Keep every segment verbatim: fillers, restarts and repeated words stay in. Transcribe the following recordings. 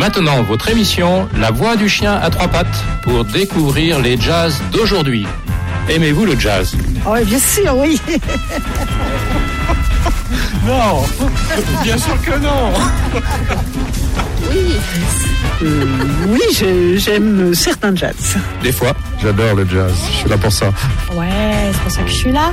maintenant, votre émission La Voix du chien à trois pattes pour découvrir les jazz d'aujourd'hui. Aimez-vous le jazz ? Oh, bien sûr, oui. Non, bien sûr que non. Oui, euh, oui, je, j'aime certains jazz. Des fois. J'adore le jazz, je suis là pour ça. Ouais, c'est pour ça que je suis là.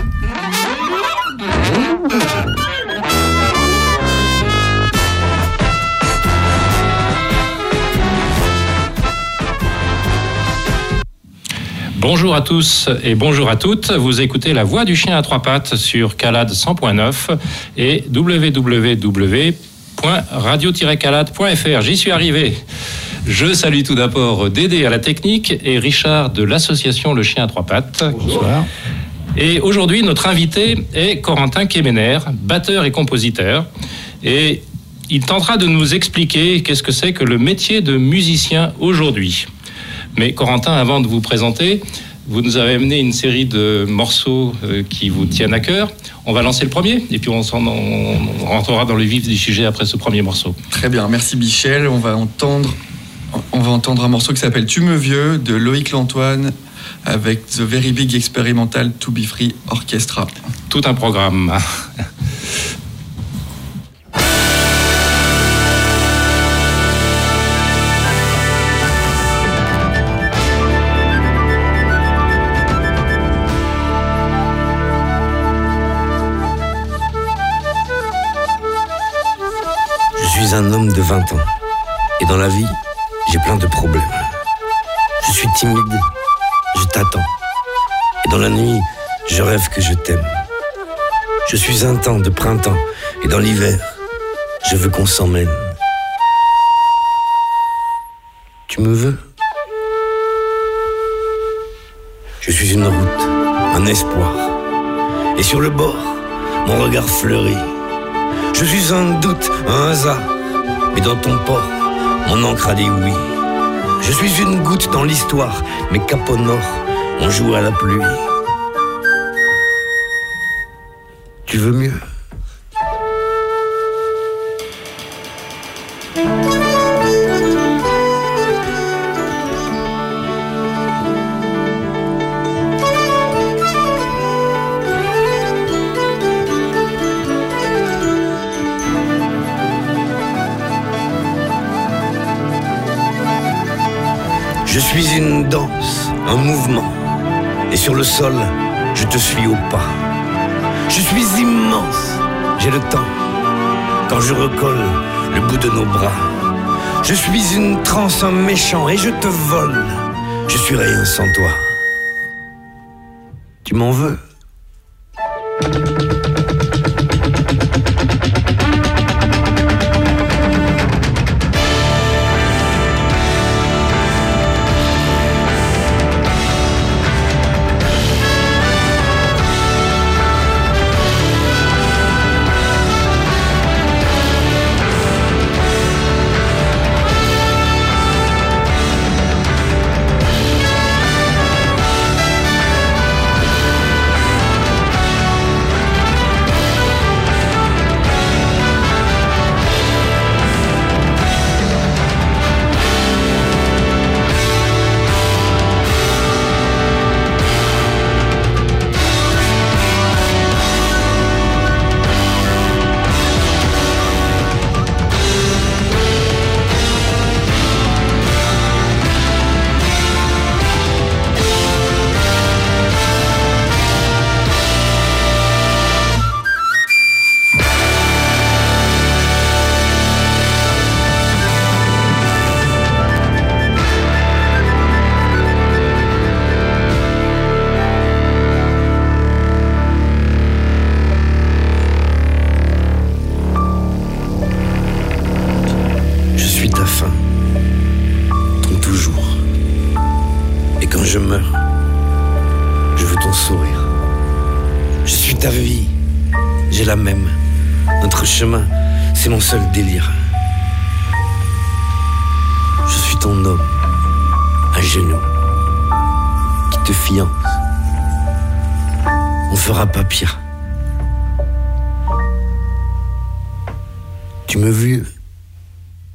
Bonjour à tous et bonjour à toutes. Vous écoutez La Voix du chien à trois pattes sur Calade cent point neuf et w w w point radio tiret calade point f r. J'y suis arrivé. Je salue tout d'abord Dédé à la technique et Richard de l'association Le Chien à trois pattes. Bonsoir. Et aujourd'hui, notre invité est Corentin Kemener, batteur et compositeur. Et il tentera de nous expliquer qu'est-ce que c'est que le métier de musicien aujourd'hui. Mais Corentin, avant de vous présenter, vous nous avez amené une série de morceaux euh, qui vous tiennent à cœur. On va lancer le premier et puis on, s'en, on, on rentrera dans le vif du sujet après ce premier morceau. Très bien, merci Michel. On va entendre, on va entendre un morceau qui s'appelle Tu me vieux de Loïc Lantoine avec The Very Big Experimental To Be Free Orchestra. Tout un programme. Je suis un homme de vingt ans, et dans la vie, j'ai plein de problèmes. Je suis timide, je t'attends, et dans la nuit, je rêve que je t'aime. Je suis un temps de printemps, et dans l'hiver, je veux qu'on s'emmène. Tu me veux ? Je suis une route, un espoir, et sur le bord, mon regard fleurit. Je suis un doute, un hasard, mais dans ton port, mon encre a dit oui. Je suis une goutte dans l'histoire, mais cap au nord, on joue à la pluie. Tu veux mieux ? Je suis une danse, un mouvement, et sur le sol, je te suis au pas. Je suis immense, j'ai le temps, quand je recolle le bout de nos bras. Je suis une transe, un méchant, et je te vole. Je suis rien sans toi. Tu m'en veux ? Je meurs, je veux ton sourire. Je suis ta vie, j'ai la même. Notre chemin, c'est mon seul délire. Je suis ton homme, à genoux, qui te fiance. On fera pas pire. Tu me veux ?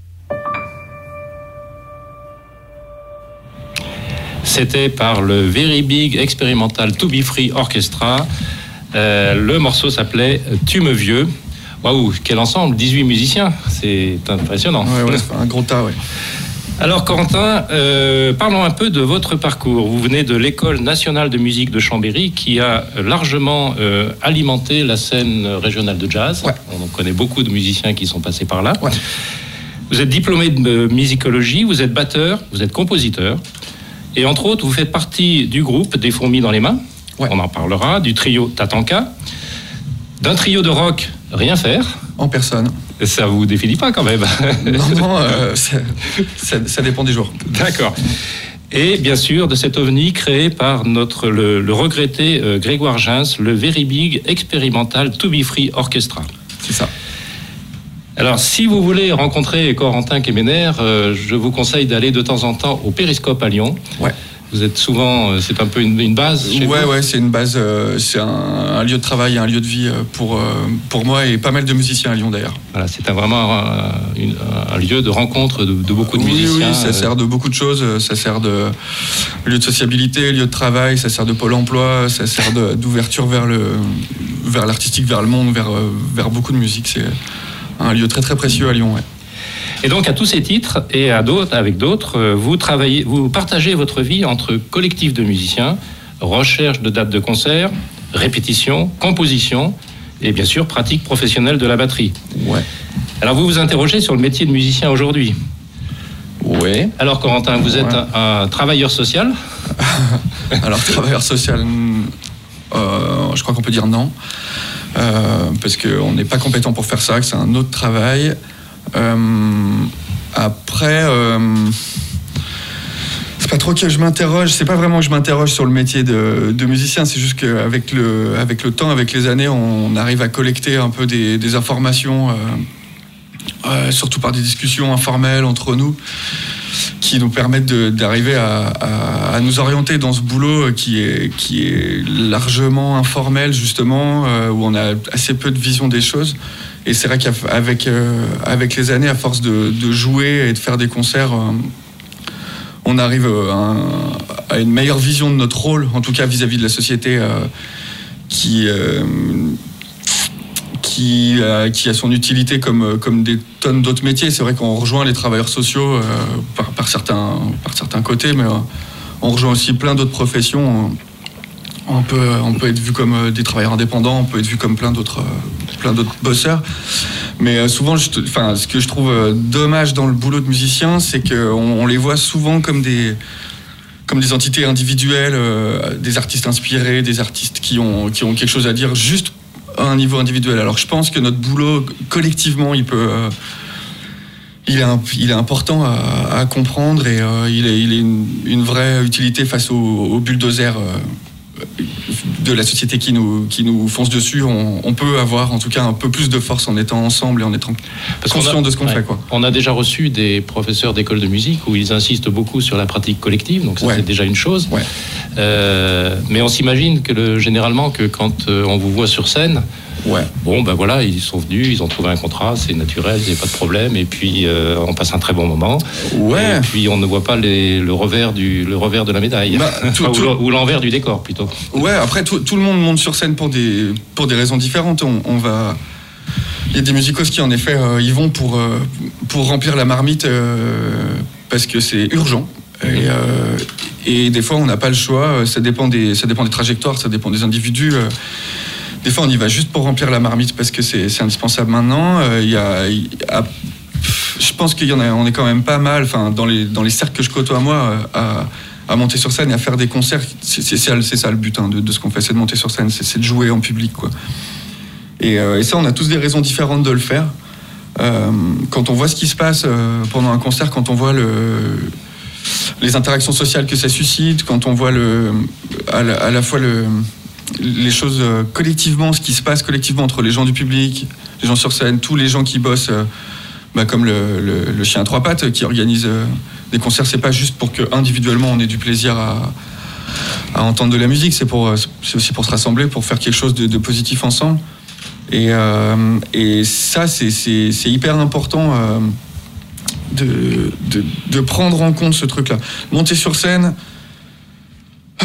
C'était par le Very Big Experimental To Be Free Orchestra. Euh, le morceau s'appelait Tu me vieux. Waouh, quel ensemble, dix-huit musiciens, c'est impressionnant. Ouais, ouais, c'est un gros tas, ouais. Alors Corentin, euh, parlons un peu de votre parcours. Vous venez de l'École nationale de musique de Chambéry qui a largement euh, alimenté la scène régionale de jazz. Ouais. On connaît beaucoup de musiciens qui sont passés par là. Ouais. Vous êtes diplômé de musicologie, vous êtes batteur, vous êtes compositeur. Et entre autres, vous faites partie du groupe Des Fourmis dans les mains. Ouais. On en parlera, du trio Tatanka, d'un trio de rock Rien faire. En personne. Ça vous définit pas quand même. Non, non, euh, ça, ça, ça dépend des jours. D'accord. Et bien sûr, de cet ovni créé par notre, le, le regretté euh, Grégoire Gins, le Very Big Experimental To Be Free Orchestra. C'est ça. Alors, si vous voulez rencontrer Corentin Quéméner, euh, je vous conseille d'aller de temps en temps au Périscope à Lyon. Ouais. Vous êtes souvent, euh, c'est un peu une, une base chez Ouais, vous. ouais, c'est une base, euh, c'est un, un lieu de travail, un lieu de vie pour, euh, pour moi et pas mal de musiciens à Lyon d'ailleurs. Voilà, c'est un, vraiment un, une, un lieu de rencontre de, de beaucoup de oui, musiciens. Oui, ça euh, sert de beaucoup de choses. Ça sert de lieu de sociabilité, lieu de travail, ça sert de pôle emploi, ça sert de, d'ouverture vers, le, vers l'artistique, vers le monde, vers, vers beaucoup de musique. C'est un lieu très très précieux à Lyon, ouais. Et donc, à tous ces titres et à d'autres, avec d'autres, vous travaillez, vous partagez votre vie entre collectif de musiciens, recherche de dates de concert, répétition, composition et bien sûr pratique professionnelle de la batterie. Ouais. Alors, vous vous interrogez sur le métier de musicien aujourd'hui. Ouais. Alors, Corentin, vous êtes Ouais. un, un travailleur social. Alors, travailleur social, euh, je crois qu'on peut dire non, euh, parce qu'on n'est pas compétent pour faire ça, que c'est un autre travail. Euh, après, euh, c'est pas trop que je m'interroge, c'est pas vraiment que je m'interroge sur le métier de, de musicien, c'est juste qu'avec le, avec le temps, avec les années, on arrive à collecter un peu des, des informations, euh, euh, surtout par des discussions informelles entre nous, qui nous permettent de, d'arriver à, à, à nous orienter dans ce boulot qui est, qui est largement informel, justement, euh, où on a assez peu de vision des choses. Et c'est vrai qu'avec euh, avec les années, à force de, de jouer et de faire des concerts, euh, on arrive à, à une meilleure vision de notre rôle, en tout cas vis-à-vis de la société, euh, qui, euh, qui, euh, qui a son utilité comme, comme des tonnes d'autres métiers. C'est vrai qu'on rejoint les travailleurs sociaux euh, par, par, certains, par certains côtés, mais euh, on rejoint aussi plein d'autres professions. On peut, on peut être vu comme des travailleurs indépendants, on peut être vu comme plein d'autres, plein d'autres bosseurs. Mais souvent, je, enfin, ce que je trouve dommage dans le boulot de musicien, c'est qu'on on les voit souvent comme des, comme des entités individuelles, euh, des artistes inspirés, des artistes qui ont, qui ont quelque chose à dire juste à un niveau individuel. Alors je pense que notre boulot, collectivement, il peut... Euh, Il est, il est important à, à comprendre et euh, il est, il est une, une vraie utilité face aux, aux bulldozers euh, de la société qui nous, qui nous fonce dessus. On, on peut avoir en tout cas un peu plus de force en étant ensemble et en étant Parce conscient a, de ce qu'on ouais, fait. Quoi. On a déjà reçu des professeurs d'école de musique où ils insistent beaucoup sur la pratique collective, donc ça ouais. c'est déjà une chose. Ouais. Euh, mais on s'imagine que le, généralement que quand euh, on vous voit sur scène, ouais. bon ben voilà, ils sont venus, ils ont trouvé un contrat, c'est naturel, il n'y a pas de problème, et puis euh, on passe un très bon moment. Ouais. Et puis on ne voit pas les, le, revers du, le revers de la médaille, bah, tout, enfin, tout... Ou, ou l'envers du décor plutôt. Ouais, après tout, tout le monde monte sur scène pour des, pour des raisons différentes. On, on va... Il y a des musicos qui en effet euh, ils vont pour, euh, pour remplir la marmite euh, parce que c'est urgent. Et, euh, et des fois on n'a pas le choix, ça dépend des, ça dépend des trajectoires, ça dépend des individus. Euh, Des fois, on y va juste pour remplir la marmite parce que c'est, c'est indispensable maintenant. Il euh, y a, y a, je pense qu'il y en a, on est quand même pas mal. Enfin, dans les dans les cercles que je côtoie moi, à, à monter sur scène et à faire des concerts, c'est, c'est, c'est, c'est ça le but hein, de, de ce qu'on fait, c'est de monter sur scène, c'est, c'est de jouer en public, quoi. Et, euh, et ça, on a tous des raisons différentes de le faire. Euh, quand on voit ce qui se passe euh, pendant un concert, quand on voit le les interactions sociales que ça suscite, quand on voit le à la, à la fois le les choses euh, collectivement, ce qui se passe collectivement entre les gens du public, les gens sur scène, tous les gens qui bossent, euh, bah, comme le, le, le chien à trois pattes qui organise euh, des concerts, c'est pas juste pour que individuellement on ait du plaisir à, à entendre de la musique, c'est, pour, c'est aussi pour se rassembler, pour faire quelque chose de, de positif ensemble. Et, euh, et ça, c'est, c'est, c'est hyper important euh, de, de, de prendre en compte ce truc-là. Monter sur scène, euh,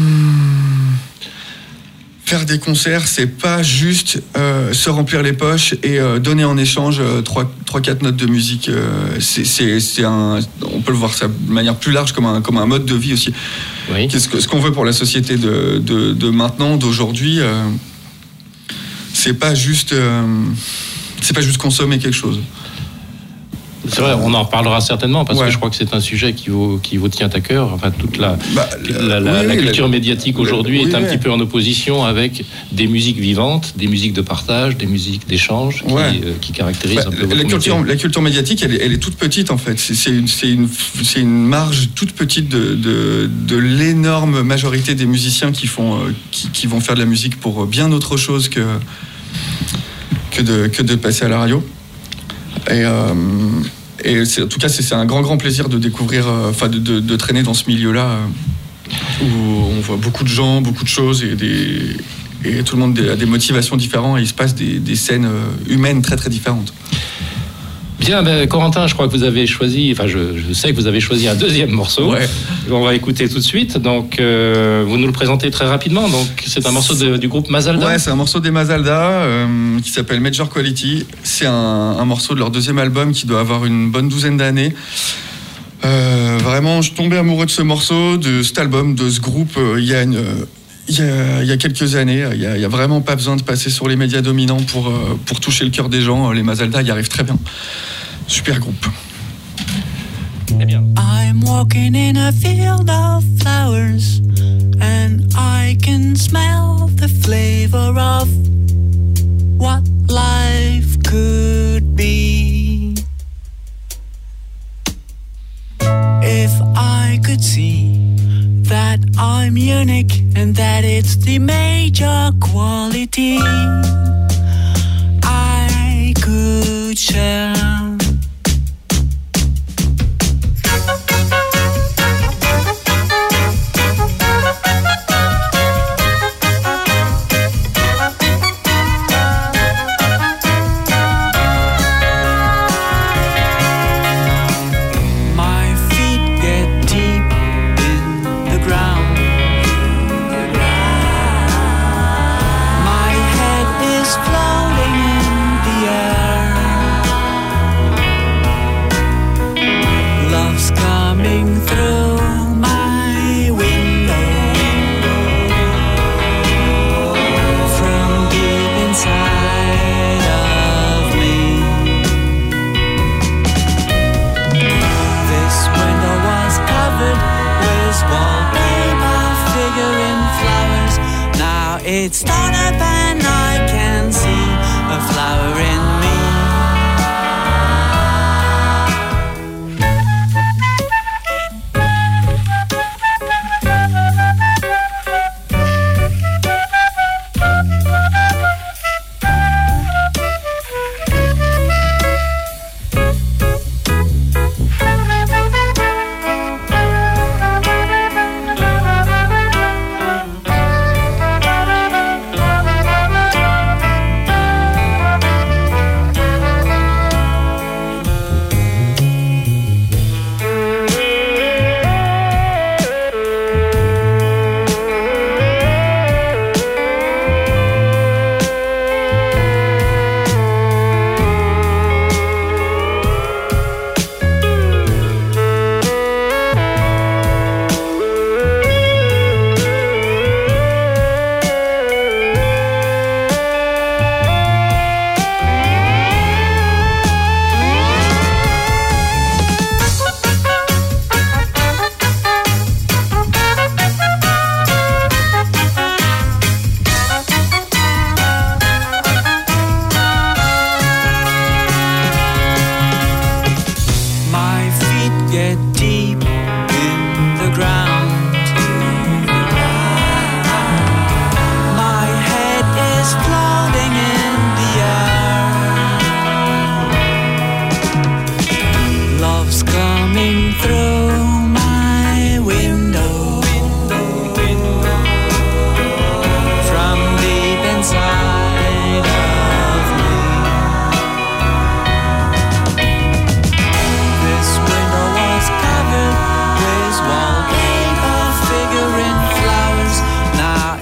Faire des concerts, c'est pas juste euh, se remplir les poches et euh, donner en échange trois quatre notes de musique. Euh, c'est, c'est, c'est un, on peut le voir ça de manière plus large comme un, comme un mode de vie aussi. Oui. Qu'est-ce que, ce qu'on veut pour la société de, de, de maintenant, d'aujourd'hui, euh, c'est pas juste, euh, c'est pas juste consommer quelque chose. C'est vrai, on en reparlera certainement parce ouais. que je crois que c'est un sujet qui vous, qui vous tient à cœur. Enfin, toute la, bah, la, la, oui, la culture la, médiatique aujourd'hui oui, est un oui. petit peu en opposition avec des musiques vivantes, des musiques de partage, des musiques d'échange qui, ouais. euh, qui caractérisent bah, un peu la votre culture, métier. la culture médiatique, elle est, elle est toute petite en fait. C'est, c'est, une, c'est, une, c'est une marge toute petite de, de, de l'énorme majorité des musiciens qui, font, euh, qui, qui vont faire de la musique pour bien autre chose que, que, de, que de passer à la radio. Et... Euh, Et c'est, en tout cas, c'est, c'est un grand, grand plaisir de découvrir, enfin, euh, de, de, de traîner dans ce milieu-là, euh, où on voit beaucoup de gens, beaucoup de choses, et, des, et tout le monde a des motivations différentes, et il se passe des, des scènes humaines très, très différentes. Bien, ben, Corentin, je crois que vous avez choisi, enfin, je, je sais que vous avez choisi un deuxième morceau. Ouais. On va écouter tout de suite. Donc, euh, vous nous le présentez très rapidement. Donc, c'est un morceau de, du groupe Mazalda. Ouais, c'est un morceau des Mazalda euh, qui s'appelle Major Quality. C'est un, un morceau de leur deuxième album qui doit avoir une bonne douzaine d'années. Euh, vraiment, je tombais amoureux de ce morceau, de cet album, de ce groupe. Il y a une, il y a, il y a quelques années. Il y a, il y a vraiment pas besoin de passer sur les médias dominants pour pour toucher le cœur des gens. Les Mazalda y arrivent très bien. Super groupe. Très bien. I'm walking in a field of flowers and I can smell the flavor of what life could be. If I could see that I'm unique and that it's the major quality, I could share. It's torn up and I can see a flower in me.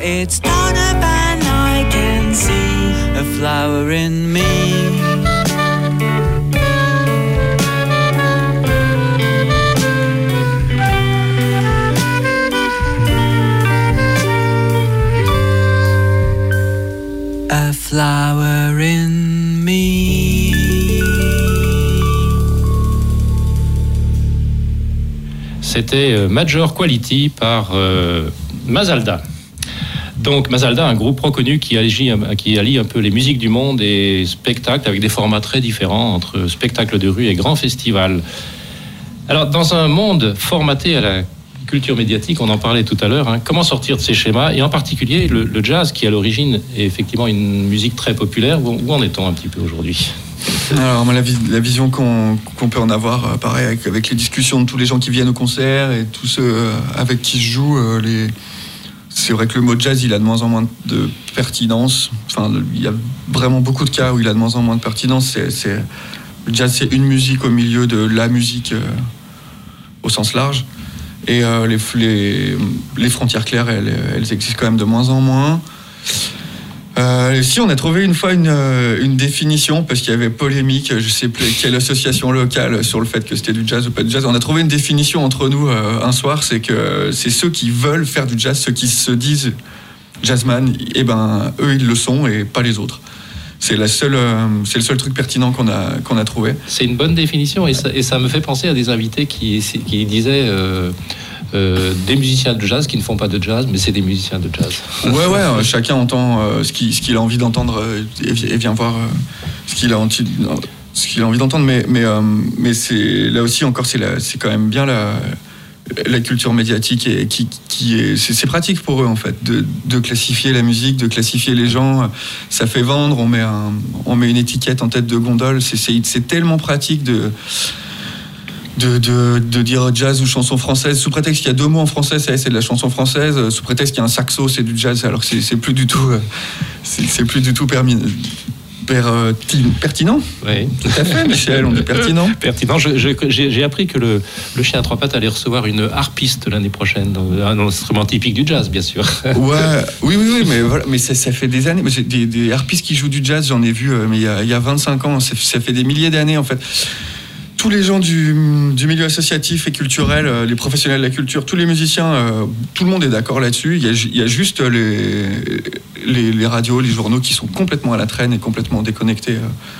it's Donovan, I can see a flower in me. A flower in me. C'était Major Quality par euh, Mazalda. Donc Mazalda, un groupe reconnu qui allie, qui allie un peu les musiques du monde et spectacles avec des formats très différents entre spectacles de rue et grands festivals. Alors dans un monde formaté à la culture médiatique, on en parlait tout à l'heure, hein, comment sortir de ces schémas, et en particulier le, le jazz qui à l'origine est effectivement une musique très populaire. Où, où en est-on un petit peu aujourd'hui ? Alors moi, la, la vision qu'on, qu'on peut en avoir, pareil, avec, avec les discussions de tous les gens qui viennent au concert et tous ceux avec qui je joue, euh, les... c'est vrai que le mot jazz, il a de moins en moins de pertinence. Enfin, il y a vraiment beaucoup de cas où il a de moins en moins de pertinence. C'est, c'est... Le jazz, c'est une musique au milieu de la musique euh, au sens large. Et euh, les, les, les frontières claires, elles, elles existent quand même de moins en moins. Euh, si, on a trouvé une fois une, une définition, parce qu'il y avait polémique, je ne sais plus quelle association locale, sur le fait que c'était du jazz ou pas du jazz. On a trouvé une définition entre nous euh, un soir, c'est que c'est ceux qui veulent faire du jazz, ceux qui se disent jazzman, et ben eux ils le sont et pas les autres. C'est, la seule, euh, c'est le seul truc pertinent qu'on a, qu'on a trouvé. C'est une bonne définition, et ça, et ça me fait penser à des invités qui, qui disaient euh, euh, des musiciens de jazz qui ne font pas de jazz, mais c'est des musiciens de jazz. Ouais, ouais, euh, chacun entend euh, ce, qu'il, ce qu'il a envie d'entendre euh, et, et vient voir euh, ce, qu'il a envie, ce qu'il a envie d'entendre. Mais, mais, euh, mais c'est, là aussi, encore, c'est, la, c'est quand même bien la, la culture médiatique et qui, qui est, c'est, c'est pratique pour eux en fait de, de classifier la musique, de classifier les gens. Ça fait vendre, on met, un, on met une étiquette en tête de gondole. C'est, c'est, c'est tellement pratique de, de, de, de dire jazz ou chanson française sous prétexte qu'il y a deux mots en français, c'est, c'est de la chanson française. Sous prétexte qu'il y a un saxo, c'est du jazz. Alors que c'est, c'est plus du tout, c'est, c'est plus du tout permis. Pertinent. Oui, tout à fait, Michel, on est pertinent. Pertinent. Je, je, j'ai, j'ai appris que le, le chien à trois pattes allait recevoir une harpiste l'année prochaine, un instrument typique du jazz, bien sûr. Ouais, oui, oui, oui, mais voilà, mais ça, ça fait des années. J'ai des, des harpistes qui jouent du jazz, j'en ai vu, mais il y a, il y a vingt-cinq ans. Ça, ça fait des milliers d'années, en fait. Tous les gens du, du milieu associatif et culturel, les professionnels de la culture, tous les musiciens, euh, tout le monde est d'accord là-dessus. Il y a, il y a juste les, les, les radios, les journaux qui sont complètement à la traîne et complètement déconnectés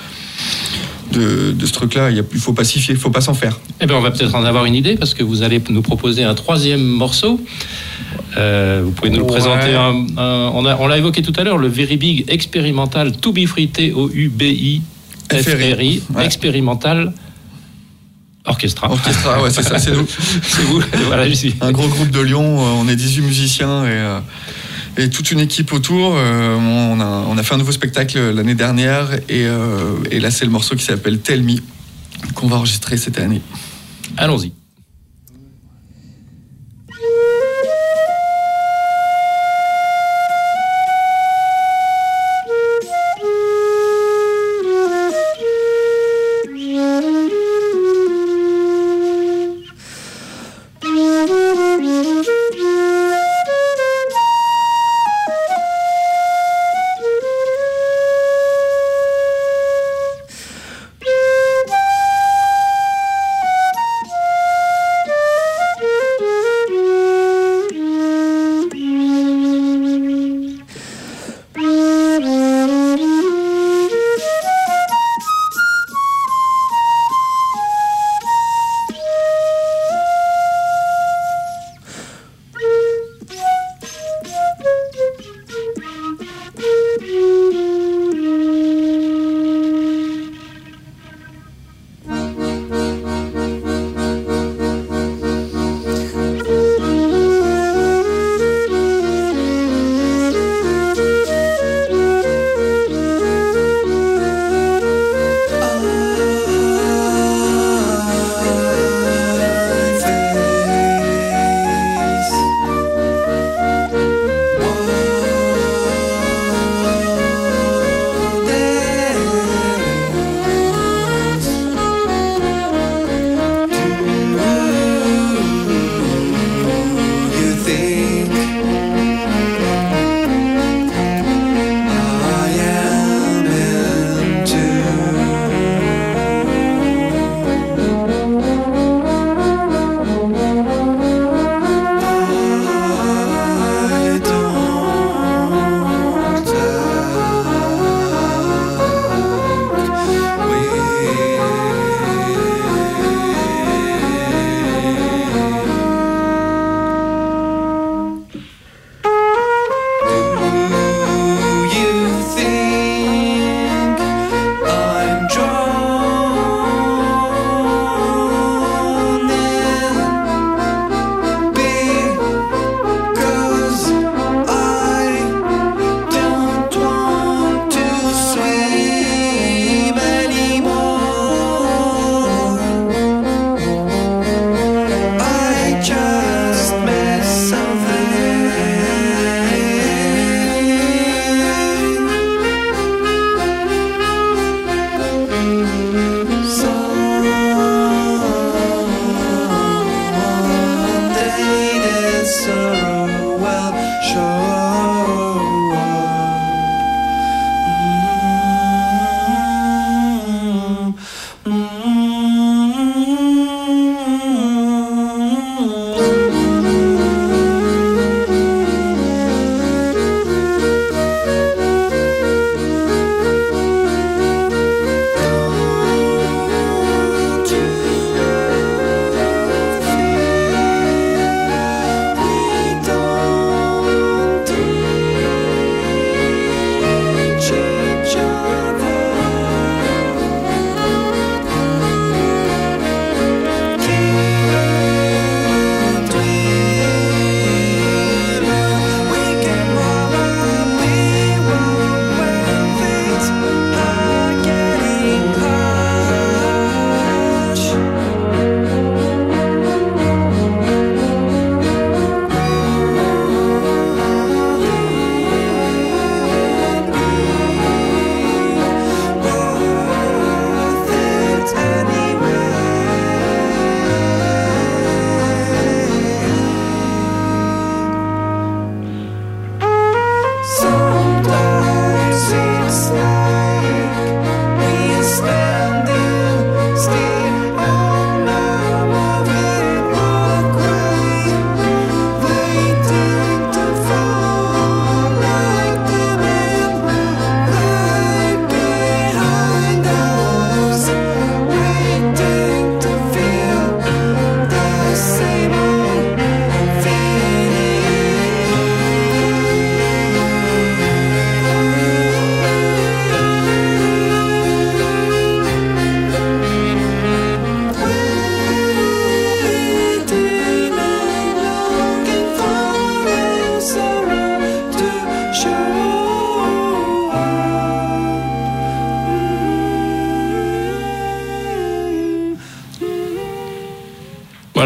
euh, de, de ce truc-là. Il ne faut pas s'y fier, il ne faut pas s'en faire. Eh bien, on va peut-être en avoir une idée parce que vous allez nous proposer un troisième morceau. Euh, vous pouvez nous le ouais. présenter. Un, un, on, a, on l'a évoqué tout à l'heure, le Very Big Experimental To Be Free, T O U B I F R I, ouais. Expérimental. Orchestra. Orchestra, ouais, c'est ça, c'est nous. C'est vous, voilà, j'y suis. Un gros groupe de Lyon, on est dix-huit musiciens et, euh, et toute une équipe autour. Euh, on, a, on a fait un nouveau spectacle l'année dernière et, euh, et là, c'est le morceau qui s'appelle Tell Me qu'on va enregistrer cette année. Allons-y.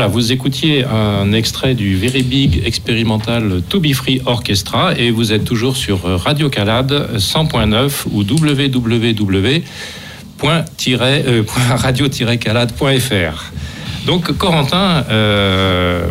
Voilà, vous écoutiez un extrait du Very Big Experimental To Be Free Orchestra et vous êtes toujours sur Radio Calade cent point neuf ou w w w point radio tiret calade point f r. Donc Corentin, euh,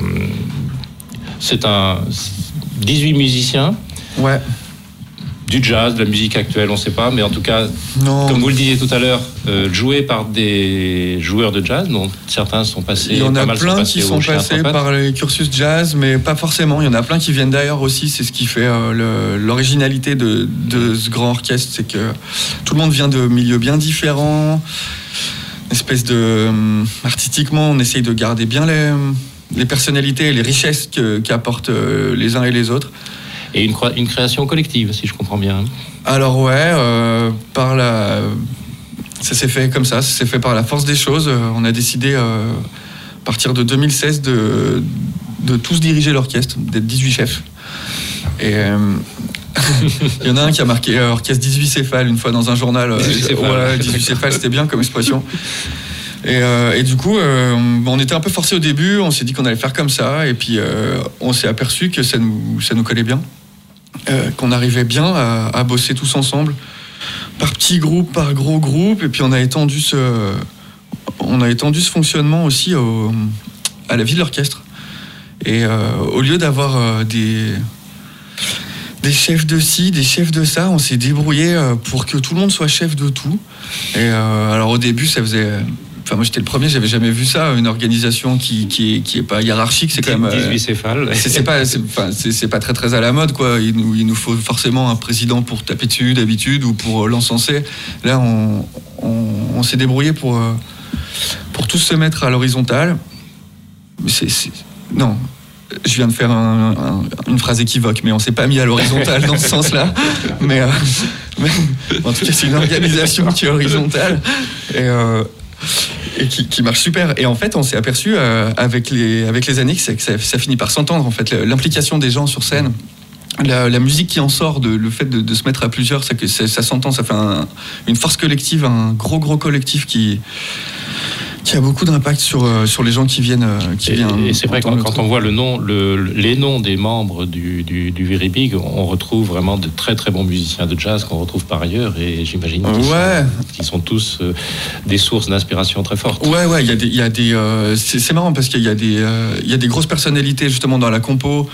c'est un dix-huit musiciens. Ouais. Du jazz, de la musique actuelle, on ne sait pas, mais en tout cas, non. Comme vous le disiez tout à l'heure, euh, joué par des joueurs de jazz, dont certains sont passés. Il y en a pas plein qui sont passés par les cursus jazz, mais pas forcément. Il y en a plein qui viennent d'ailleurs aussi. C'est ce qui fait euh, le, l'originalité de, de ce grand orchestre, c'est que tout le monde vient de milieux bien différents. Une espèce de euh, artistiquement, on essaye de garder bien les, les personnalités et les richesses que, qu'apportent euh, les uns et les autres. Et une, une création collective, si je comprends bien. Alors ouais, euh, par la... ça s'est fait comme ça, ça s'est fait par la force des choses. On a décidé, euh, à partir de deux mille seize, de, de tous diriger l'orchestre, d'être dix-huit chefs. Et euh, il y en a un qui a marqué euh, orchestre dix-huit céphales une fois dans un journal. Euh, dix-huit céphales. Voilà, dix-huit céphales, c'était bien comme expression. Et, euh, et du coup, euh, on était un peu forcés au début, on s'est dit qu'on allait faire comme ça, et puis euh, on s'est aperçu que ça nous, ça nous collait bien. Euh, qu'on arrivait bien à, à bosser tous ensemble, par petits groupes, par gros groupes, et puis on a étendu ce, on a étendu ce fonctionnement aussi au, à la vie de l'orchestre. Et euh, au lieu d'avoir euh, des, des chefs de ci, des chefs de ça, on s'est débrouillé pour que tout le monde soit chef de tout. Et euh, alors au début, ça faisait... Enfin, moi, j'étais le premier, j'avais jamais vu ça, une organisation qui, qui, est, qui est pas hiérarchique, c'est quand même... dix-huit céphales. C'est, c'est, pas, c'est, enfin, c'est, c'est pas très très à la mode, quoi. Il nous, il nous faut forcément un président pour taper dessus, d'habitude, ou pour l'encenser. Là, on, on, on s'est débrouillé pour, pour tous se mettre à l'horizontale. C'est, c'est, non, je viens de faire un, un, une phrase équivoque, mais on s'est pas mis à l'horizontale dans ce sens-là. Mais, euh, mais en tout cas, c'est une organisation qui est horizontale. Et... Euh, et qui, qui marche super. Et en fait, on s'est aperçu euh, avec, les, avec les années que, c'est, que ça, ça finit par s'entendre. En fait, l'implication des gens sur scène, la, la musique qui en sort, de, le fait de, de se mettre à plusieurs, ça, ça, ça s'entend, ça fait un, une force collective, un gros gros collectif qui, qui a beaucoup d'impact sur, sur les gens qui viennent. Qui et, viennent et c'est vrai que quand, quand on voit le nom, le, les noms des membres du, du, du Very Big, on retrouve vraiment de très très bons musiciens de jazz qu'on retrouve par ailleurs, et j'imagine qu'ils, ouais. sont, qu'ils sont tous euh, des sources d'inspiration très fortes. Ouais, ouais, il y a des, il y a des, euh, c'est, c'est marrant parce qu'il y a des, euh, il y a des grosses personnalités justement dans la compo.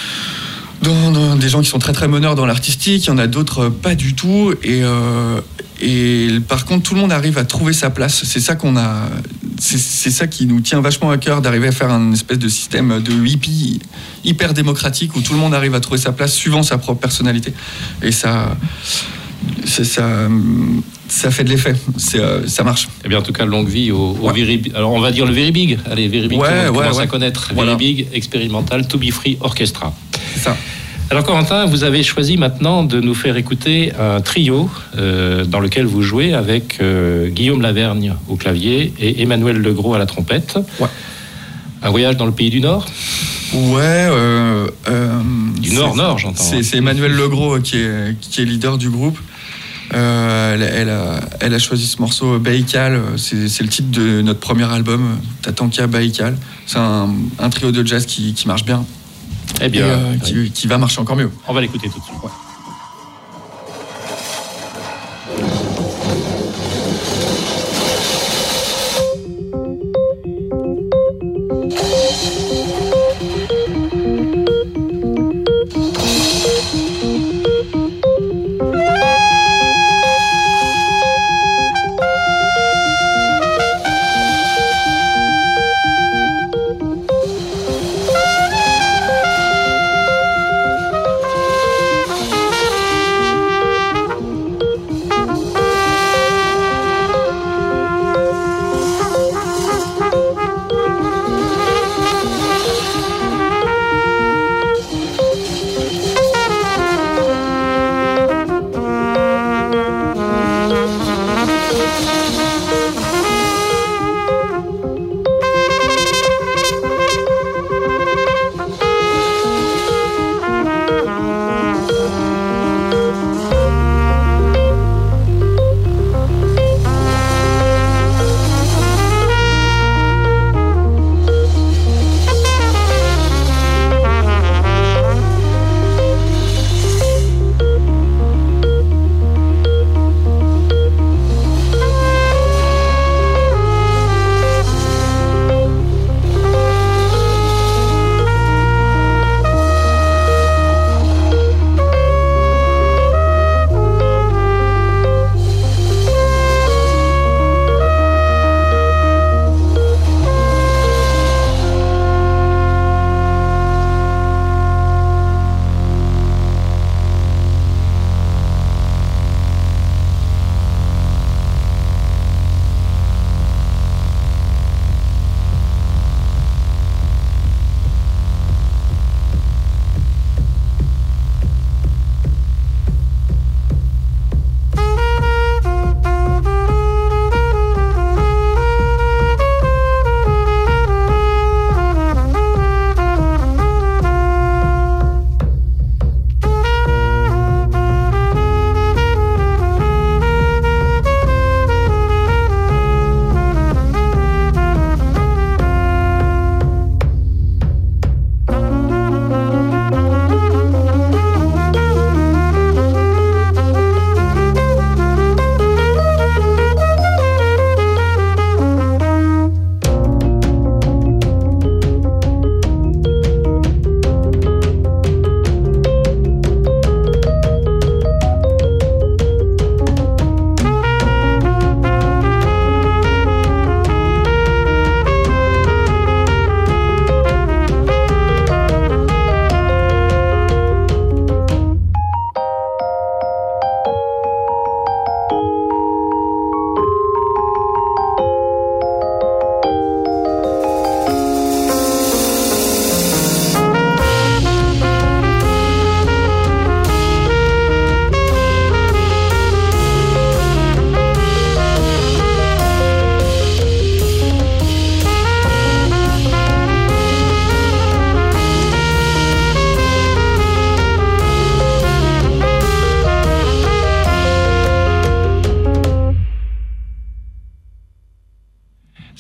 Dans, dans des gens qui sont très très meneurs dans l'artistique, il y en a d'autres pas du tout, et, euh, et par contre tout le monde arrive à trouver sa place. C'est ça qu'on a, c'est, c'est ça qui nous tient vachement à cœur, d'arriver à faire un espèce de système de hippie hyper démocratique où tout le monde arrive à trouver sa place suivant sa propre personnalité, et ça, c'est, ça, ça fait de l'effet, c'est, euh, ça marche. Eh bien en tout cas longue vie au, au ouais. Very Big. Alors on va dire le Very Big, allez Very Big, ouais, on ouais, commence ouais. à connaître. Voilà. Very Big Experimental To Be Free Orchestra. C'est ça. Alors Corentin, vous avez choisi maintenant de nous faire écouter un trio euh, dans lequel vous jouez avec euh, Guillaume Lavergne au clavier et Emmanuel Legros à la trompette. Ouais. Un voyage dans le pays du Nord ? Ouais. Euh, euh, du Nord-Nord, j'entends. C'est, c'est Emmanuel Legros qui est, qui est leader du groupe. Euh, elle, elle, a, elle a choisi ce morceau Baïkal, c'est, c'est le titre de notre premier album, Tatanka Baïkal. C'est un, un trio de jazz qui, qui marche bien. Eh bien, et, euh, qui, qui va marcher encore mieux. On va l'écouter tout de suite. Ouais. Thank you.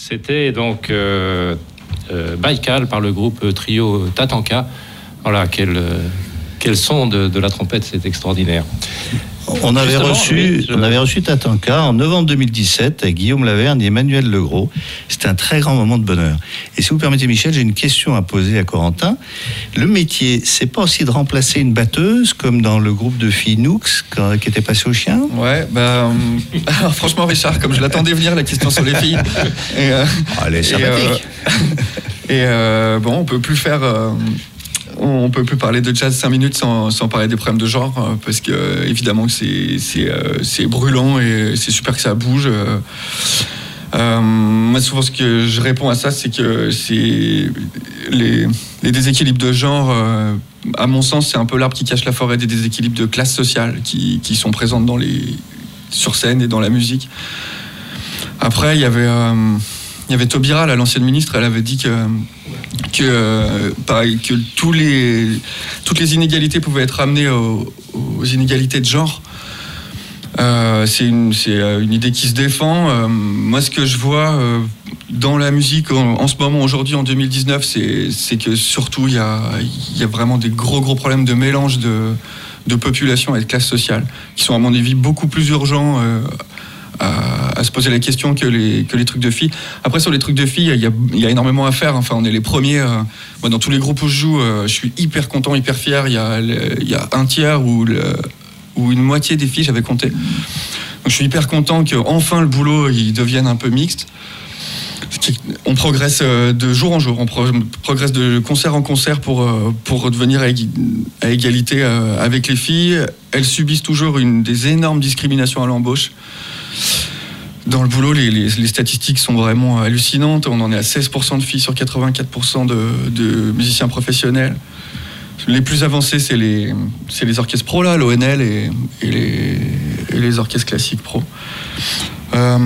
C'était donc euh, euh, Baïkal par le groupe trio Tatanka. Voilà, quel, euh, quel son de, de la trompette, c'est extraordinaire. On avait, Justement, reçu, oui, je... on avait reçu Tatanka en novembre deux mille dix-sept avec Guillaume Laverne et Emmanuel Legros. C'était un très grand moment de bonheur. Et si vous permettez, Michel, j'ai une question à poser à Corentin. Le métier, c'est pas aussi de remplacer une batteuse comme dans le groupe de filles Nooks qui était passé au chien? Ouais, bah, euh, alors franchement, Richard, comme je l'attendais venir, la question sur les filles. Et, euh, oh, elle est sympathique. Et, euh, et euh, bon, on peut plus faire. Euh, On peut plus parler de jazz cinq minutes sans, sans parler des problèmes de genre, parce que évidemment que c'est, c'est, euh, c'est brûlant et c'est super que ça bouge. Euh, moi, souvent, ce que je réponds à ça, c'est que c'est les, les déséquilibres de genre, euh, à mon sens, c'est un peu l'arbre qui cache la forêt des déséquilibres de classe sociale qui, qui sont présents dans les, sur scène et dans la musique. Après, il y avait... Euh, Il y avait Taubira, là, l'ancienne ministre, elle avait dit que, que, euh, pareil, que tous les, toutes les inégalités pouvaient être ramenées aux, aux inégalités de genre. Euh, c'est, une, c'est une idée qui se défend. Euh, moi, ce que je vois euh, dans la musique en, en ce moment, aujourd'hui, en deux mille dix-neuf, c'est, c'est que surtout, il y a, y a vraiment des gros, gros problèmes de mélange de, de population et de classe sociale, qui sont, à mon avis, beaucoup plus urgents euh, À, à se poser la question que les, que les trucs de filles. Après, sur les trucs de filles, il y a, il y a énormément à faire. Enfin, on est les premiers. Euh, moi, dans tous les groupes où je joue, euh, je suis hyper content, hyper fier. Il y a, il y a un tiers ou, le, ou une moitié des filles, j'avais compté. Donc, je suis hyper content qu'enfin le boulot il devienne un peu mixte. On progresse de jour en jour. On pro- progresse de concert en concert pour, pour redevenir à, ég- à égalité avec les filles. Elles subissent toujours une des énormes discriminations à l'embauche. Dans le boulot, les, les, les statistiques sont vraiment hallucinantes. On en est à seize pour cent de filles sur quatre-vingt-quatre pour cent de, de musiciens professionnels. Les plus avancés, c'est les, c'est les orchestres pro, là, l'O N L et, et, les, et les orchestres classiques pro. Euh,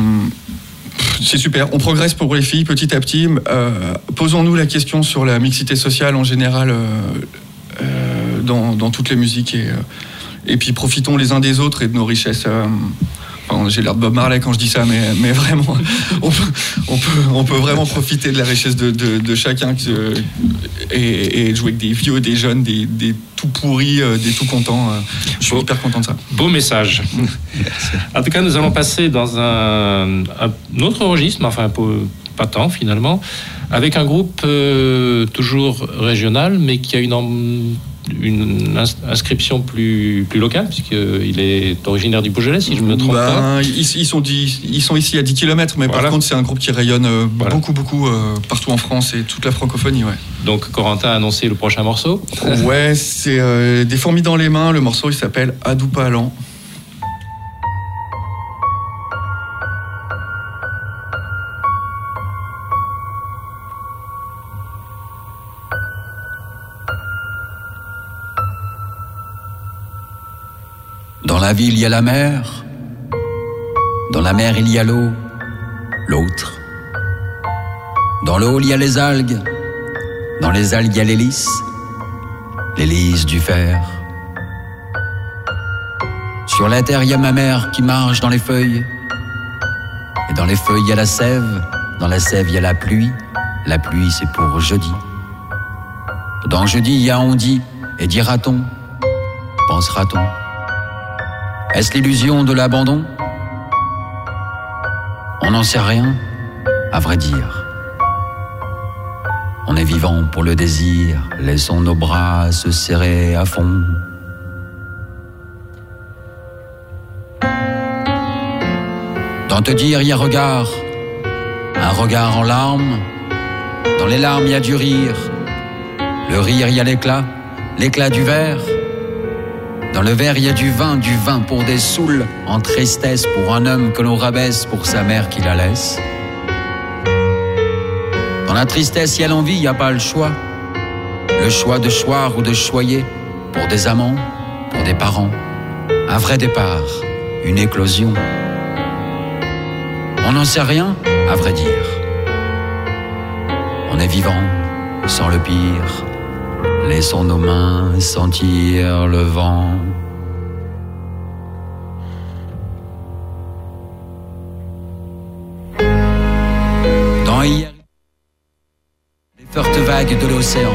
c'est super. On progresse pour les filles petit à petit. Euh, posons-nous la question sur la mixité sociale en général euh, euh, dans, dans toutes les musiques. Et, euh, et puis profitons les uns des autres et de nos richesses. Euh, Enfin, j'ai l'air de Bob Marley quand je dis ça, mais, mais vraiment, on peut, on, peut, on peut vraiment profiter de la richesse de, de, de chacun euh, et, et jouer avec des vieux, des jeunes, des, des tout pourris, euh, des tout contents. Euh, je suis Beau, hyper content de ça. Beau message. En tout cas, nous allons passer dans un, un autre registre, enfin pas tant finalement, avec un groupe euh, toujours régional, mais qui a une... une inscription plus, plus locale, puisqu'il est originaire du Beaujolais, si je ne me trompe ben, pas. Ils, ils, sont dix, ils sont ici à dix kilomètres, mais voilà. Par contre, c'est un groupe qui rayonne euh, voilà. beaucoup, beaucoup euh, partout en France et toute la francophonie. Ouais. Donc, Corentin a annoncé le prochain morceau. Ouais, c'est euh, des fourmis dans les mains. Le morceau, il s'appelle Adoupalan. Dans la ville, il y a la mer. Dans la mer, il y a l'eau. L'autre. Dans l'eau, il y a les algues. Dans les algues, il y a l'hélice. L'hélice du fer. Sur la terre, il y a ma mère qui marche dans les feuilles. Et dans les feuilles, il y a la sève. Dans la sève, il y a la pluie. La pluie, c'est pour jeudi. Dans jeudi, il y a on dit. Et dira-t-on? Pensera-t-on? Est-ce l'illusion de l'abandon? On n'en sait rien, à vrai dire. On est vivant pour le désir, laissons nos bras se serrer à fond. Dans te dire, il y a regard, un regard en larmes. Dans les larmes, il y a du rire. Le rire, il y a l'éclat, l'éclat du verre. Dans le verre, il y a du vin, du vin pour des saouls, en tristesse pour un homme que l'on rabaisse pour sa mère qui la laisse. Dans la tristesse, il y a l'envie, il n'y a pas le choix. Le choix de choir ou de choyer, pour des amants, pour des parents. Un vrai départ, une éclosion. On n'en sait rien, à vrai dire. On est vivant, sans le pire. Laissons nos mains sentir le vent. l'océan.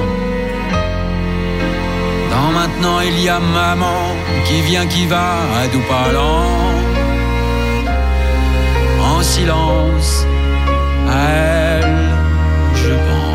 Dans maintenant il y a maman qui vient, qui va à doux pas lents, en silence à elle je pense.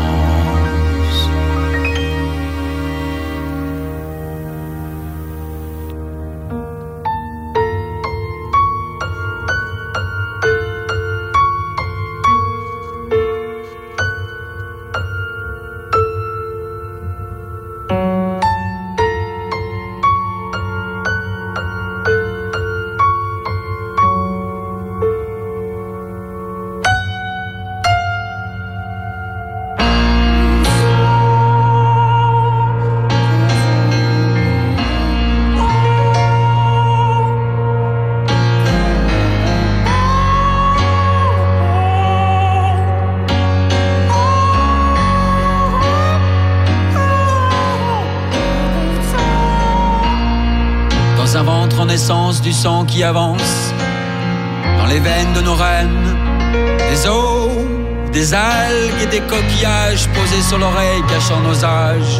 Du sang qui avance dans les veines de nos reines, des eaux, des algues et des coquillages posés sur l'oreille cachant nos âges.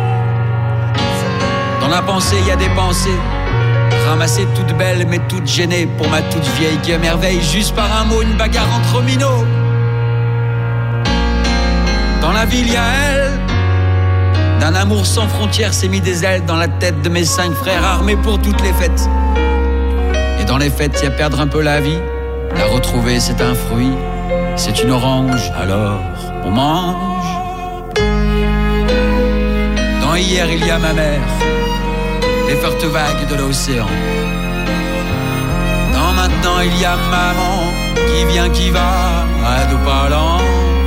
Dans la pensée il y a des pensées ramassées toutes belles mais toutes gênées pour ma toute vieille qui émerveille juste par un mot, une bagarre entre minots. Dans la ville il y a elle, d'un amour sans frontières s'est mis des ailes dans la tête de mes cinq frères armés pour toutes les fêtes. Dans les fêtes, il y a perdre un peu la vie. La retrouver, c'est un fruit, c'est une orange, alors on mange. Dans hier, il y a ma mère, les fortes vagues de l'océan. Dans maintenant, il y a maman qui vient, qui va à deux pas lents,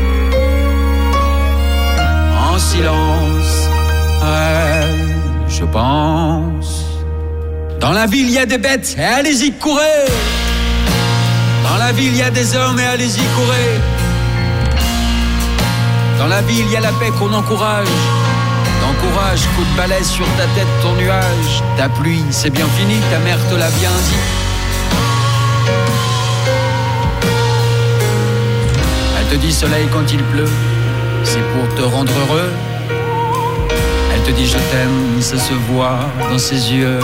en silence, à elle, je pense. Dans la ville, il y a des bêtes, et allez-y, courez. Dans la ville, il y a des hommes, et allez-y, courez. Dans la ville, il y a la paix qu'on encourage. Dans courage, coup de balai sur ta tête, ton nuage. Ta pluie, c'est bien fini, ta mère te l'a bien dit. Elle te dit soleil quand il pleut, c'est pour te rendre heureux. Elle te dit je t'aime, ça se voit dans ses yeux.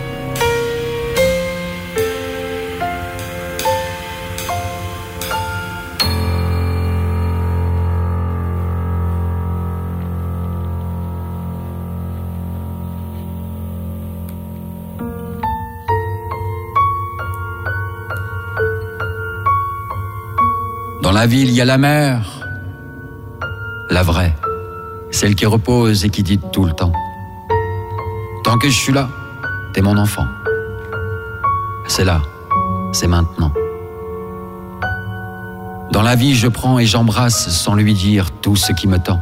Dans la ville, il y a la mer, la vraie, celle qui repose et qui dit tout le temps. Tant que je suis là, t'es mon enfant. C'est là, c'est maintenant. Dans la vie, je prends et j'embrasse sans lui dire tout ce qui me tend.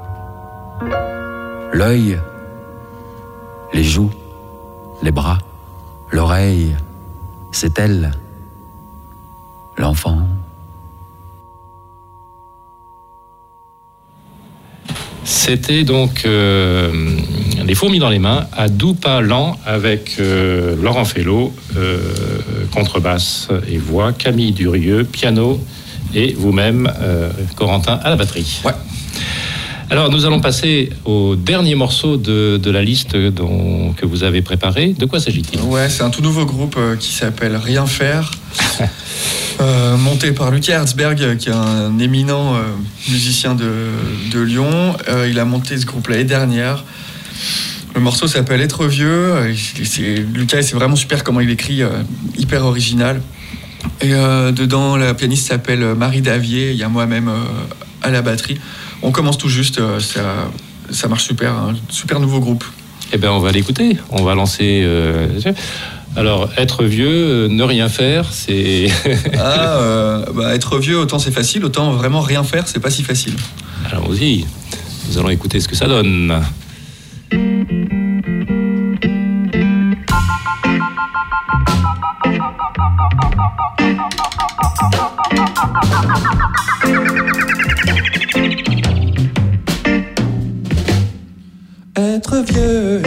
L'œil, les joues, les bras, l'oreille, c'est elle, l'enfant. C'était donc euh, Les Fourmis dans les mains, à doux pas lents, avec euh, Laurent Fellow, euh, contrebasse et voix, Camille Durieux, piano, et vous-même, euh, Corentin, à la batterie. Ouais. Alors, nous allons passer au dernier morceau de, de la liste dont, que vous avez préparé. De quoi s'agit-il ? Ouais, c'est un tout nouveau groupe euh, qui s'appelle Rien Faire. Euh, monté par Lucky Herzberg, qui est un éminent euh, musicien de, de Lyon. Euh, il a monté ce groupe l'année dernière. Le morceau s'appelle Être vieux. C'est, Lucas, c'est vraiment super comment il écrit, euh, hyper original. Et euh, dedans, la pianiste s'appelle Marie Davier. Il y a moi-même euh, à la batterie. On commence tout juste, euh, ça, ça marche super, un super nouveau groupe. Eh bien, on va l'écouter. On va lancer... Euh... Alors, être vieux, ne rien faire, c'est... ah, euh, bah, être vieux, autant c'est facile, autant vraiment rien faire, c'est pas si facile. Allons-y, nous allons écouter ce que ça donne. Être vieux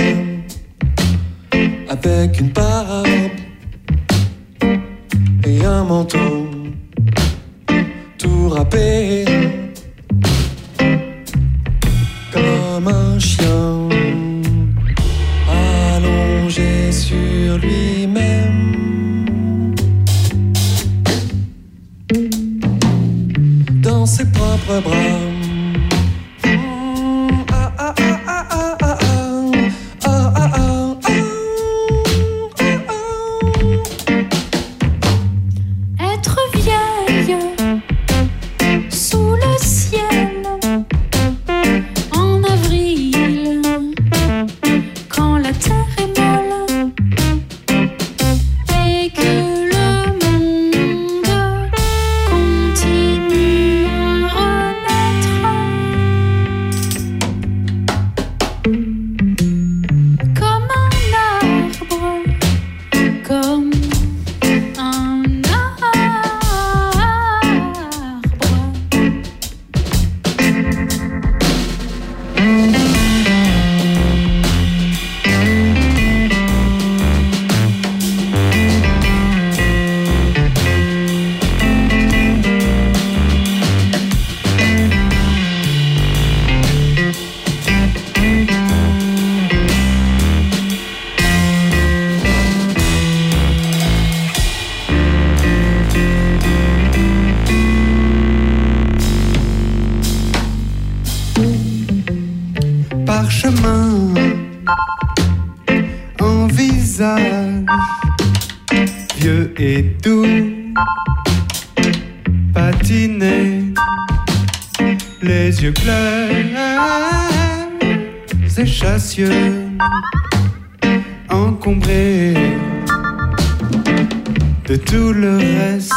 avec une barbe et un manteau tout râpé comme sur lui-même. Dans ses propres bras. Ah, ah, ah, ah, ah, ah, ah. Ah, ah, ah, ah. Être vieille sous le ciel en avril, quand la terre est molle et que le monde continue à renaître, comme un arbre, comme un Parchemin en visage, vieux et doux, patiné, les yeux clairs et chassieux, encombrés de tout le reste,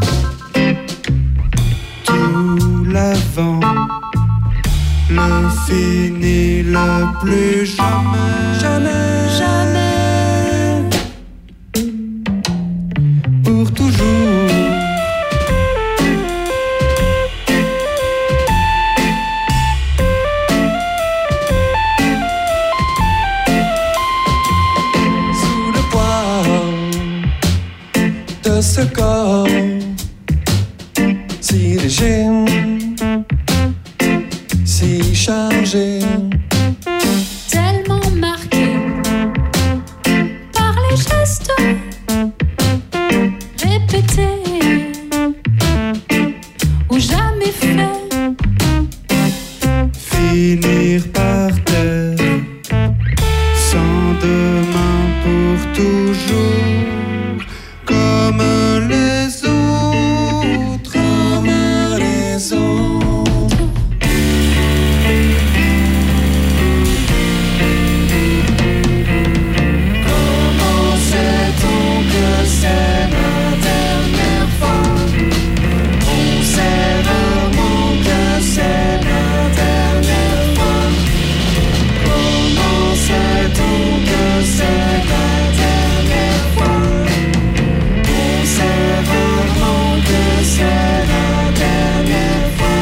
tout l'avant. Le fini, le plus jamais, jamais, jamais, pour toujours. Sous le poids de ce corps si léger, si chargé, tellement marqué par les gestes répétés ou jamais faits, finir par terre, sans demain pour toujours, comme les autres, comme les autres. Comment sait-on que c'est la dernière fois? On sait vraiment que c'est la dernière fois. Comment sait-on que c'est la dernière fois? On sait vraiment que c'est la dernière fois.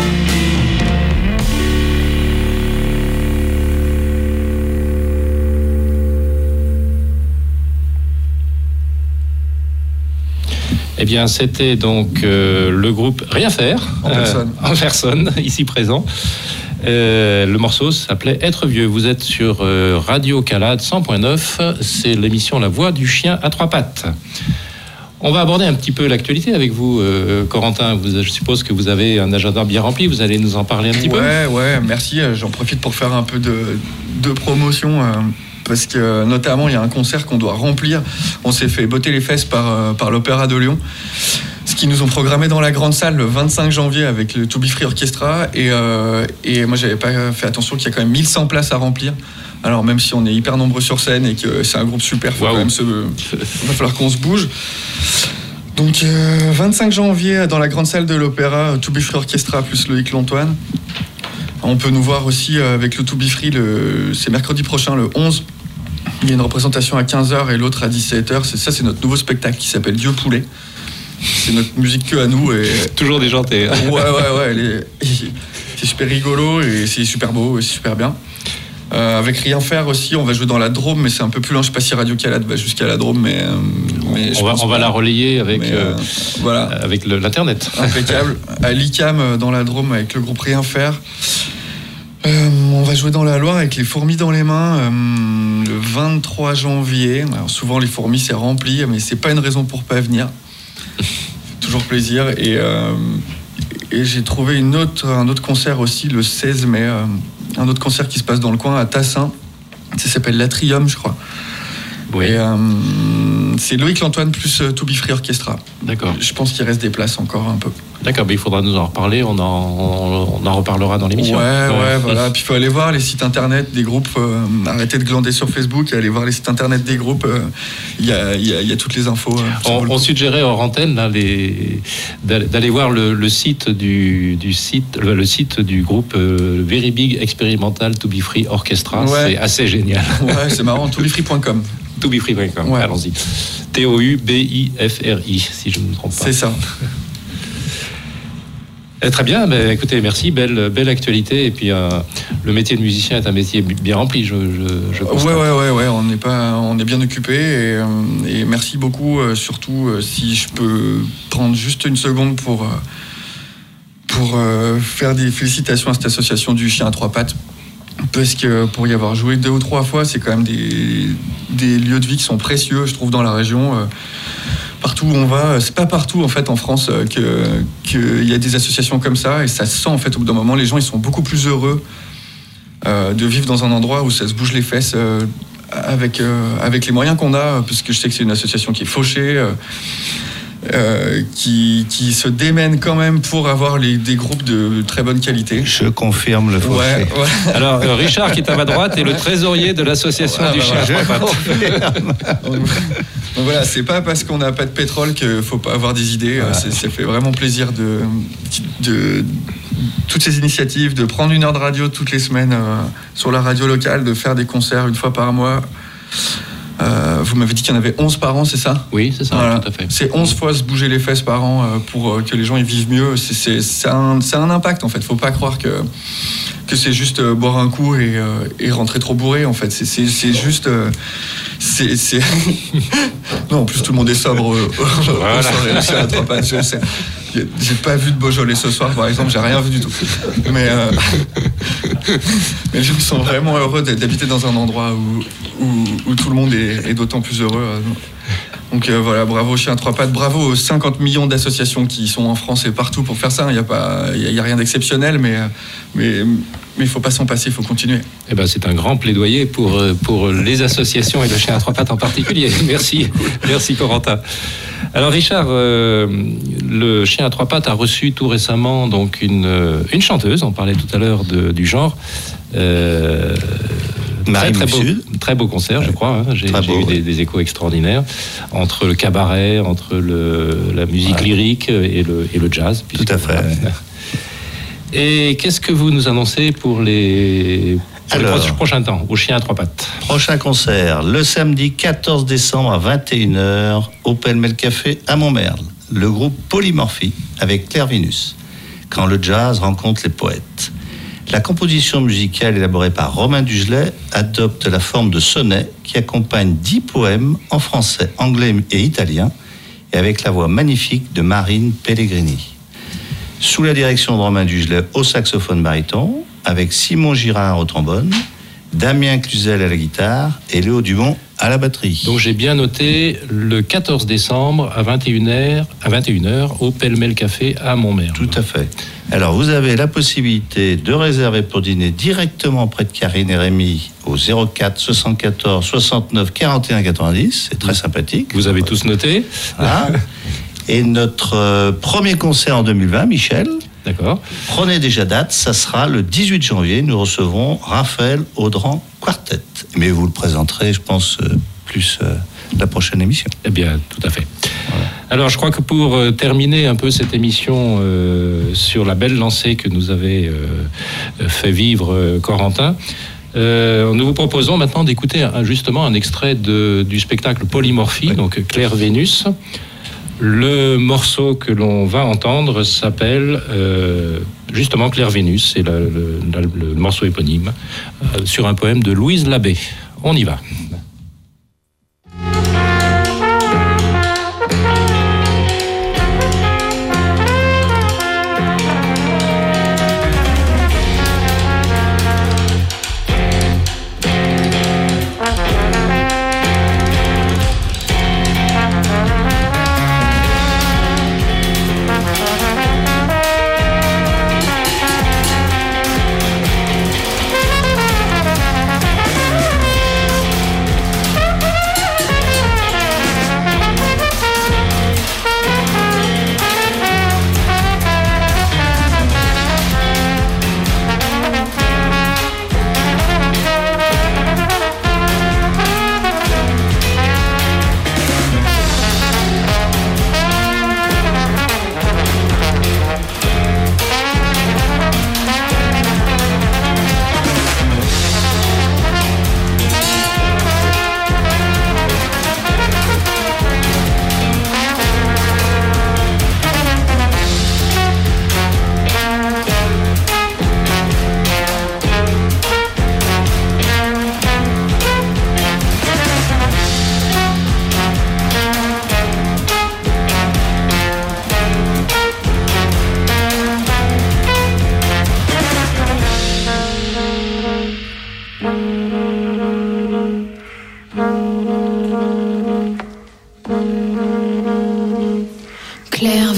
Eh bien, c'était donc euh, le groupe Rien Faire, En personne. euh, en personne, ici présent. Euh, le morceau s'appelait Être vieux. Vous êtes sur euh, Radio Calade cent point neuf. C'est l'émission La Voix du chien à trois pattes. On va aborder un petit peu l'actualité avec vous, euh, Corentin. Vous, je suppose que vous avez un agenda bien rempli. Vous allez nous en parler un petit peu. Ouais, ouais, merci. J'en profite pour faire un peu de, de promotion. Euh, parce que notamment, il y a un concert qu'on doit remplir. On s'est fait botter les fesses par, euh, par l'Opéra de Lyon. Ce qu'ils nous ont programmé dans la grande salle le vingt-cinq janvier avec le To Be Free Orchestra. Et, euh, et moi, j'avais pas fait attention qu'il y a quand même mille cent places à remplir. Alors, même si on est hyper nombreux sur scène et que c'est un groupe super, faut Waouh. quand même se, il va falloir qu'on se bouge. Donc, euh, vingt-cinq janvier, dans la grande salle de l'Opéra, To Be Free Orchestra plus Loïc Lantoine. On peut nous voir aussi avec le To Be Free, le, c'est mercredi prochain, le onze. Il y a une représentation à quinze heures et l'autre à dix-sept heures. C'est, ça, c'est notre nouveau spectacle qui s'appelle Dieu Poulet. C'est notre musique que à nous. Et... Toujours déjanté. Ouais, ouais, ouais. Elle est... C'est super rigolo et c'est super beau et c'est super bien. Euh, avec Rien Faire aussi, on va jouer dans la Drôme, mais c'est un peu plus loin. Je ne sais pas si Radio Calade va jusqu'à la Drôme, mais, euh, mais on, va, on va la relayer avec, mais, euh, euh, voilà. avec le, l'internet. Impeccable. À l'I C A M dans la Drôme avec le groupe Rien Faire. Euh, on va jouer dans la Loire avec les Fourmis dans les mains euh, le vingt-trois janvier. Alors souvent les Fourmis c'est rempli, mais c'est pas une raison pour pas venir. Toujours plaisir. Et, euh, et j'ai trouvé une autre, un autre concert aussi le seize mai. Euh, un autre concert qui se passe dans le coin à Tassin. Ça s'appelle l'Atrium, je crois. Oui. Et, euh, c'est Loïc Lantoine plus euh, To Be Free Orchestra. D'accord. Je pense qu'il reste des places encore un peu. D'accord, mais il faudra nous en reparler, on en, on en reparlera dans l'émission. Ouais, ouais, ouais, voilà. Puis il faut aller voir les sites internet des groupes. Euh, arrêtez de glander sur Facebook et aller voir les sites internet des groupes. Il euh, y, y, y a toutes les infos. Euh, on, on suggérait hors antenne là, les, d'aller voir le, le site du, du site, le, le site du groupe euh, Very Big Experimental To Be Free Orchestra. Ouais. C'est assez génial. Ouais, c'est marrant. to be free point com. to be free point com. Ouais. Allons-y. T O U B I F R I, si je ne me trompe pas. C'est ça. Très bien, bah, écoutez, merci, belle, belle actualité. Et puis, euh, le métier de musicien est un métier bien rempli, je, je, je constate. Ouais, ouais, ouais, ouais, on est pas, on est bien occupé et, euh, et merci beaucoup. Euh, surtout, euh, si je peux prendre juste une seconde pour, euh, pour euh, faire des félicitations à cette association du chien à trois pattes. Parce que pour y avoir joué deux ou trois fois, c'est quand même des, des lieux de vie qui sont précieux, je trouve, dans la région. Euh, Partout où on va, c'est pas partout en fait en France que qu'il y a des associations comme ça et ça se sent en fait au bout d'un moment. Les gens ils sont beaucoup plus heureux euh, de vivre dans un endroit où ça se bouge les fesses euh, avec euh, avec les moyens qu'on a, parce que je sais que c'est une association qui est fauchée, euh, euh, qui qui se démène quand même pour avoir les, des groupes de très bonne qualité. Je confirme le fauché. Ouais, ouais. Alors euh, Richard qui est à ma droite est le trésorier de l'association ouais, du bah, chien à trois pattes. Donc voilà, c'est pas parce qu'on n'a pas de pétrole qu'il faut pas avoir des idées. Voilà. Ça fait vraiment plaisir de, de, de toutes ces initiatives, de prendre une heure de radio toutes les semaines euh, sur la radio locale, de faire des concerts une fois par mois. Euh, vous m'avez dit qu'il y en avait onze par an, c'est ça ? Oui, c'est ça, voilà. Tout à fait. C'est onze fois se bouger les fesses par an euh, pour euh, que les gens y vivent mieux. C'est, c'est, c'est, un, c'est un impact en fait. Faut pas croire que, que c'est juste euh, boire un coup et, euh, et rentrer trop bourré en fait. C'est, c'est, c'est juste. Euh, c'est, c'est... non, en plus tout le monde est sobre. Euh, voilà. Sur les trois pattes, je sais. J'ai pas vu de Beaujolais ce soir, par exemple, j'ai rien vu du tout. Mais, euh... mais les gens sont vraiment heureux d'habiter dans un endroit où, où, où tout le monde est, est d'autant plus heureux. Donc euh, voilà, bravo Chien à trois pattes, bravo aux cinquante millions d'associations qui sont en France et partout pour faire ça. Il n'y a, pas, il y a rien d'exceptionnel, mais mais mais il faut pas s'en passer, il faut continuer. Eh ben, c'est un grand plaidoyer pour, pour les associations et le Chien à trois pattes en particulier. Merci, merci Corentin. Alors Richard, euh, le Chien à trois pattes a reçu tout récemment donc une, une chanteuse, on parlait tout à l'heure de, du genre. Euh, Très, très, beau, très beau concert, je crois. Hein. J'ai, j'ai beau, eu des, des échos extraordinaires entre le cabaret, entre le, la musique ouais. lyrique et le, et le jazz. Tout à fait. Et qu'est-ce que vous nous annoncez pour les, pour Alors, les prochains temps, au Chien à trois pattes ? Prochain concert, le samedi quatorze décembre à vingt et une heures, au Pêle-Mêle Café à Montmerle. Le groupe Polymorphie avec Claire Vénus. Quand le jazz rencontre les poètes. La composition musicale élaborée par Romain Dugelet adopte la forme de sonnet qui accompagne dix poèmes en français, anglais et italien, et avec la voix magnifique de Marine Pellegrini. Sous la direction de Romain Dugelet au saxophone baryton, avec Simon Girard au trombone, Damien Cluzel à la guitare et Léo Dumont à la batterie. Donc j'ai bien noté le quatorze décembre à vingt et une heures, à vingt et une heures au Pêle-Mêle Café à Montmerle. Tout à fait. Alors vous avez la possibilité de réserver pour dîner directement près de Karine et Rémy au zéro quatre soixante-quatorze soixante-neuf quarante et un quatre-vingt-dix. C'est très sympathique. Vous avez tous noté. Voilà. Et notre euh, premier concert en deux mille vingt, Michel. D'accord. Prenez déjà date, ça sera le dix-huit janvier. Nous recevrons Raphaël Audran Quartet. Mais vous le présenterez, je pense, euh, plus euh, la prochaine émission. Eh bien, tout à fait. Voilà. Alors, je crois que pour euh, terminer un peu cette émission euh, sur la belle lancée que nous avait euh, fait vivre euh, Corentin, euh, nous vous proposons maintenant d'écouter un, justement un extrait de, du spectacle Polymorphie, oui. Donc Claire Vénus. Le morceau que l'on va entendre s'appelle euh, justement Claire Vénus, c'est le, le, le, le morceau éponyme, euh, sur un poème de Louise Labbé. On y va.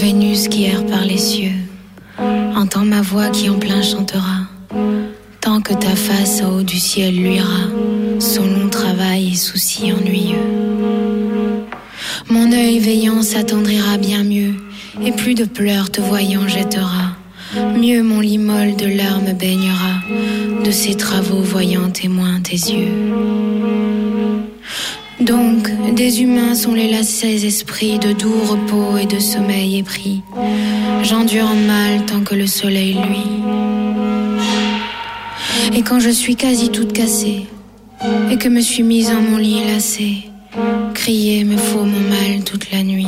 Vénus qui erre par les cieux, entends ma voix qui en plein chantera, tant que ta face au haut du ciel luira, son long travail et soucis ennuyeux. Mon œil veillant s'attendrira bien mieux, et plus de pleurs te voyant jettera. Mieux mon lit molle de larmes baignera, de ses travaux voyant témoin tes yeux. Donc, des humains sont les lacets esprits de doux repos et de sommeil épris. J'endure en mal tant que le soleil luit. Et quand je suis quasi toute cassée, et que me suis mise en mon lit lassée, crier me faut mon mal toute la nuit.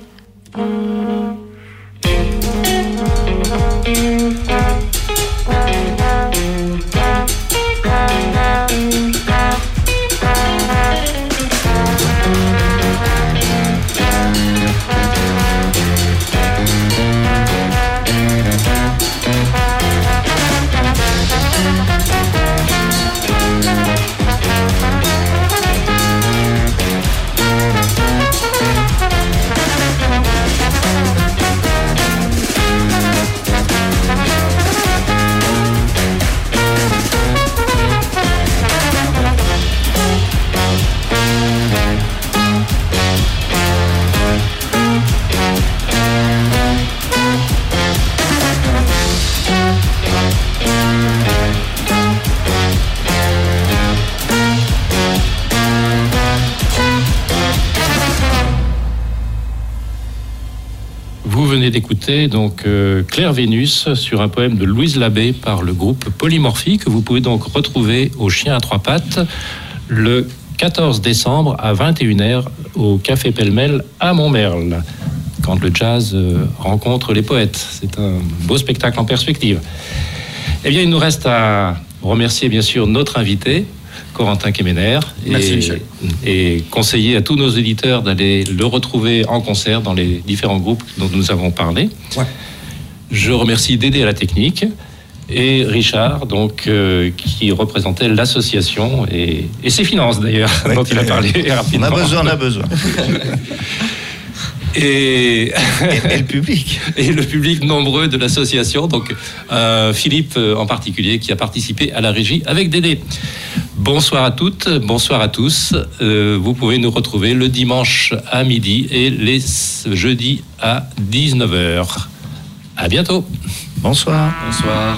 D'écouter donc euh, Claire Vénus sur un poème de Louise Labbé par le groupe Polymorphie, que vous pouvez donc retrouver au Chien à trois pattes le quatorze décembre à vingt et une heures au Café Pêle-Mêle à Montmerle, quand le jazz euh, rencontre les poètes. C'est un beau spectacle en perspective. Eh bien, il nous reste à remercier bien sûr notre invité, Corentin Quéméner, Merci, et, Michel. et conseiller à tous nos éditeurs d'aller le retrouver en concert dans les différents groupes dont nous avons parlé. Ouais. Je remercie Dédé à la technique et Richard, donc, euh, qui représentait l'association et, et ses finances d'ailleurs, Ouais. dont il a parlé rapidement. On a besoin, on a besoin. Et... et, et le public. Et le public nombreux de l'association, donc euh, Philippe euh, en particulier, qui a participé à la régie avec Dédé. Bonsoir à toutes, bonsoir à tous. Euh, vous pouvez nous retrouver le dimanche à midi et les jeudis à dix-neuf heures. À bientôt. Bonsoir. Bonsoir.